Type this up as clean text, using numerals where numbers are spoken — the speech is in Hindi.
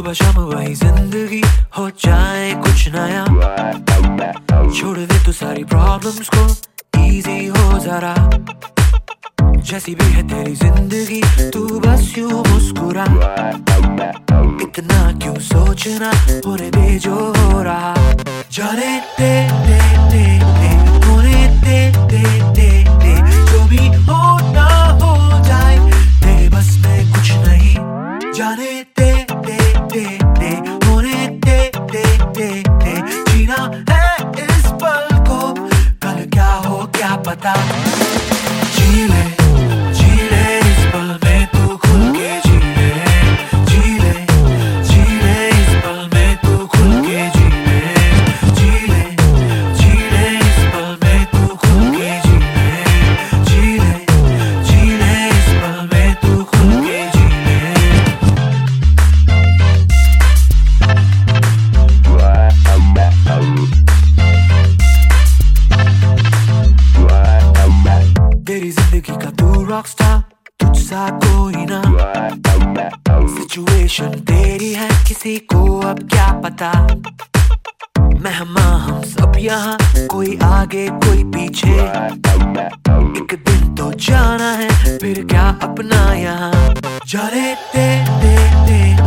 सुबह शाम वही जिंदगी हो जाए कुछ नया, छोड़ दे तू सारी प्रॉब्लम्स को, इजी हो जरा। जैसी भी है तेरी जिंदगी तू बस यूं मुस्कुरा, इतना क्यों सोचना, होने दे जो हो रहा। जाने दे दे दे दे, होने दे दे दे दे, जो भी होना हो जाए, तेरे बस में कुछ नहीं। जाने दे दे दे दे, होने दे दे दे दे, जीना है इस पल को, कल क्या हो क्या पता। जी ले इस पल में तू खुल के जी ले, जी ले इस पल में तू खुल के जी ले, जी ले इस पल में तू खुल के जी ले, जी ले इस पल में तू खुल के जी ले। तेरी जिंदगी का तू रॉकस्टार, तुझ सा कोई ना, सिचुएशन तेरी है किसी को अब क्या पता। मेहमान हम सब यहाँ, कोई आगे कोई पीछे, एक दिन तो जाना है फिर क्या अपना यहाँ। जाने दे दे दे